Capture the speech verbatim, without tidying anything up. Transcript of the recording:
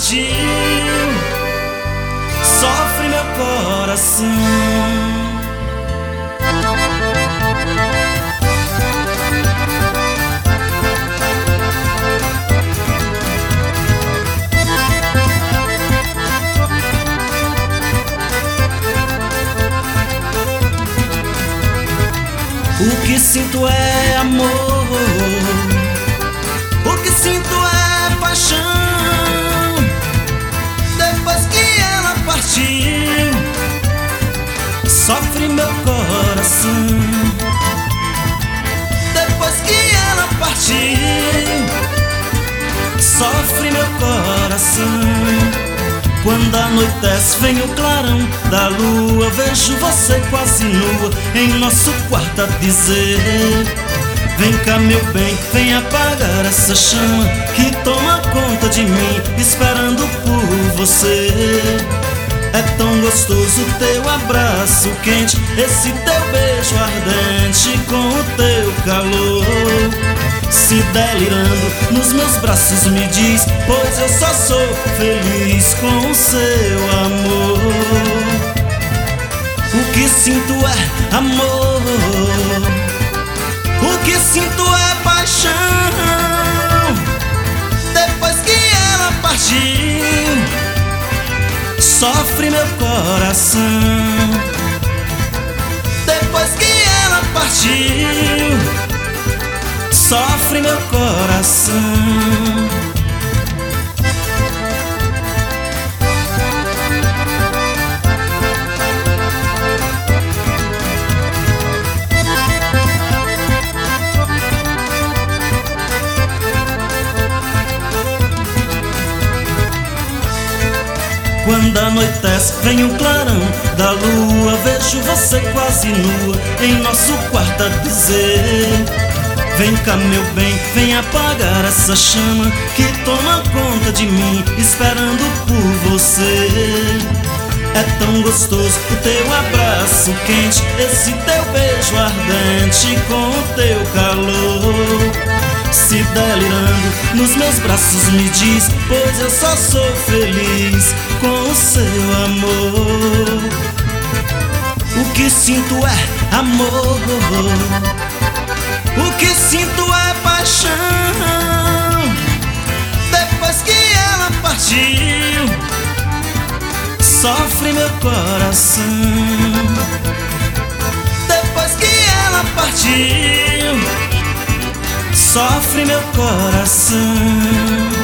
partiu, sofre meu coração. O que sinto é amor, o que sinto é paixão. Depois que ela partiu, sofre meu coração. Depois que ela partiu, sofre meu coração. Quando anoitece vem o clarão da lua, vejo você quase nua em nosso quarto a dizer: vem cá meu bem, vem apagar essa chama que toma conta de mim, esperando por você. É tão gostoso teu abraço quente, esse teu beijo ardente com o teu calor. Se delirando nos meus braços me diz, pois eu só sou feliz com o seu amor. O que sinto é amor, o que sinto é paixão. Depois que ela partiu, sofre meu coração. Depois que ela partiu, sofre meu coração. Quando anoitece vem o clarão da lua, vejo você quase nua em nosso quarto a dizer: vem cá meu bem, vem apagar essa chama que toma conta de mim, esperando por você. É tão gostoso o teu abraço quente, esse teu beijo ardente com o teu calor. Se delirando nos meus braços me diz, pois eu só sou feliz com o seu amor. O que sinto é amor, o que sinto é paixão. Depois que ela partiu, sofre meu coração. Depois que ela partiu, sofre meu coração.